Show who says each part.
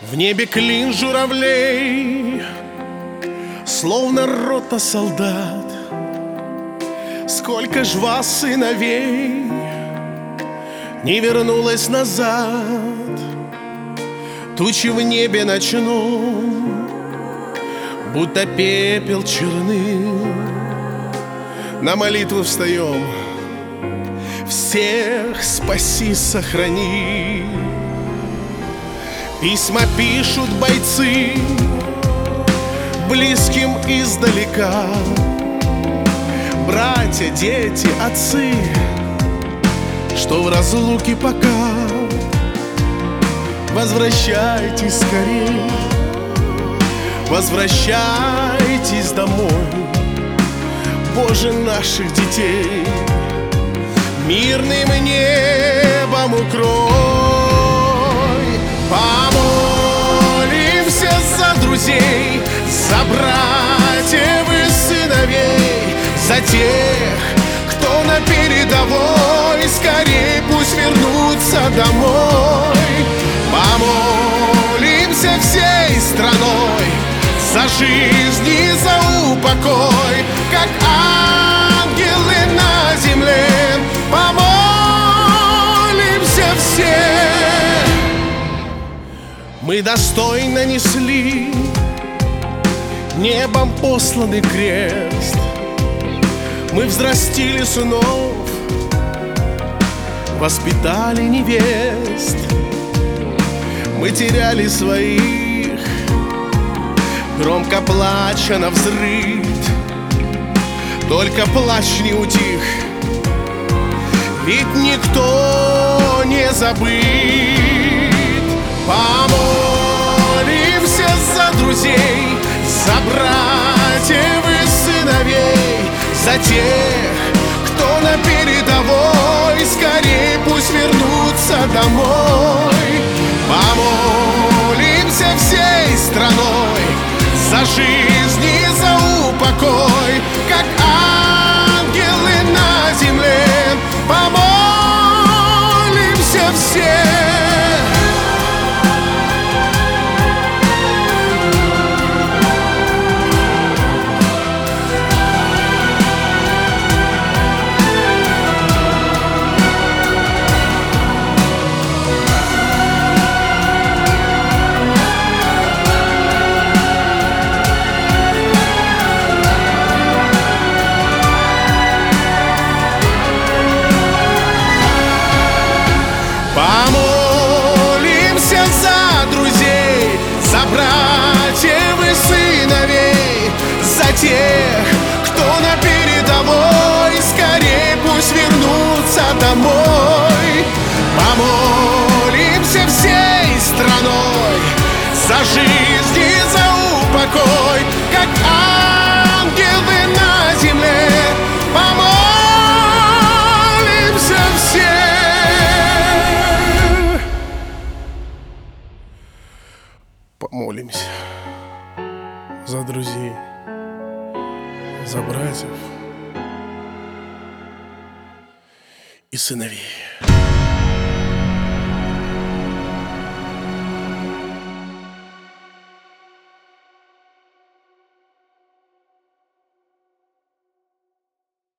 Speaker 1: В небе клин журавлей, словно рота солдат. Сколько ж вас, сыновей, не вернулось назад. Тучи в небе ночном, будто пепел черным. На молитву встаем: всех спаси, сохрани. Письма пишут бойцы близким издалека, братья, дети, отцы, что в разлуке пока. Возвращайтесь скорей, возвращайтесь домой, Боже, наших детей мирным небом укрой. Помолимся за друзей, за братьев и сыновей, за тех, кто на передовой, скорей пусть вернутся домой. Помолимся всей страной за жизнь и за упокой, как ангелы на земле. Помолимся все. Мы достойно несли небом посланный крест. Мы взрастили сынов, воспитали невест. Мы теряли своих, громко плача навзрыд. Только плач не утих, ведь никто не забыт. Помолимся за друзей, за братьев и сыновей, за тех, кто на передовой, скорей пусть вернутся домой. Помолимся всей страной за жизнь и за упокой, как ангелы на земле. Помолимся все. Помолимся за друзей, за братьев и сыновей, за тех, кто на передовой, скорей пусть вернутся домой. Помолимся всей страной за жизнь и за упокой, как ангелы на земле. Помолимся все. Помолимся за друзей, за братьев и сыновей.